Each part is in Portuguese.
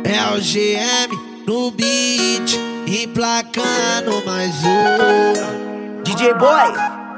É o GM no beat, emplacando mais um. DJ Boy.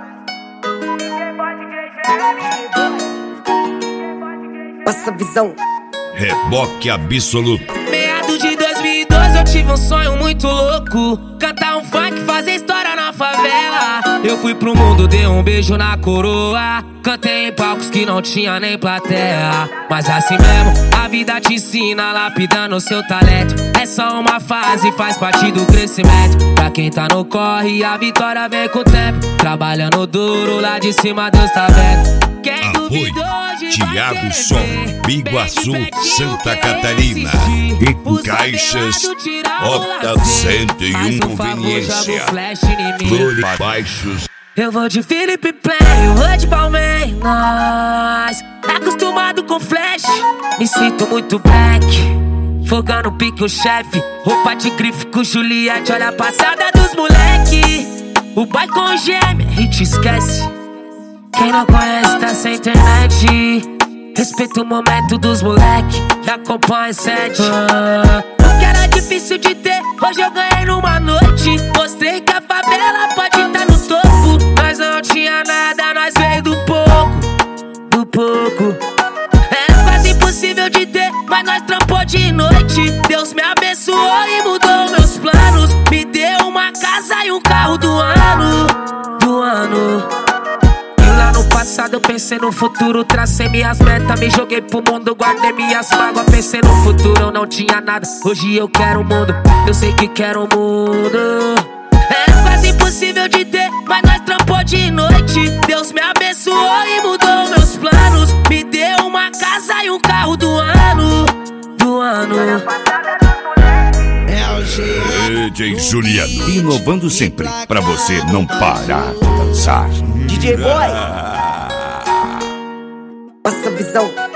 Nossa visão. Reboque absoluto. Meados de 2012 eu tive um sonho muito louco, cantar um funk, fazer história na favela. Eu fui pro mundo, dei um beijo na coroa, cantei em palcos que não tinha nem plateia. Mas assim mesmo, a vida te ensina, lapidando o seu talento. É só uma fase, faz parte do crescimento. Pra quem tá no corre, a vitória vem com o tempo. Trabalhando duro, lá de cima Deus tá vendo. Quem duvidou de Thiago Som, Biguaçu, Santa Catarina. E Caixas, Ota 101 Conveniência. Flores Baixos. Eu vou de Felipe Play, eu vou de Palmeiras. Tá acostumado com flash, me sinto muito black. Fogando pique o chefe, roupa de grife com Juliette. Olha a passada dos moleque. O boy com gêmea, a gente esquece. Quem não conhece tá sem internet. Respeita o momento dos moleque, já acompanha 7. O que era difícil de ter, hoje eu ganhei numa noite. Mostrei que a favela pode estar no topo. Nós não tinha nada, nós veio do pouco. Do pouco. Era quase impossível de ter, mas nós trampou de noite. Deus me abençoou e mudou meus planos. Me deu uma casa e um carro do ano. Do ano. No passado eu pensei no futuro, tracei minhas metas, me joguei pro mundo, guardei minhas mágoas, pensei no futuro, eu não tinha nada, hoje eu quero o mundo, eu sei que quero o mundo. É quase impossível de ter, mas nós trampou de noite. Deus me abençoou e mudou meus planos, me deu uma casa e um carro do ano. Do ano. É o GM DJ Juliano, inovando sempre, pra você não parar de dançar. DJ Boy. Nossa visão.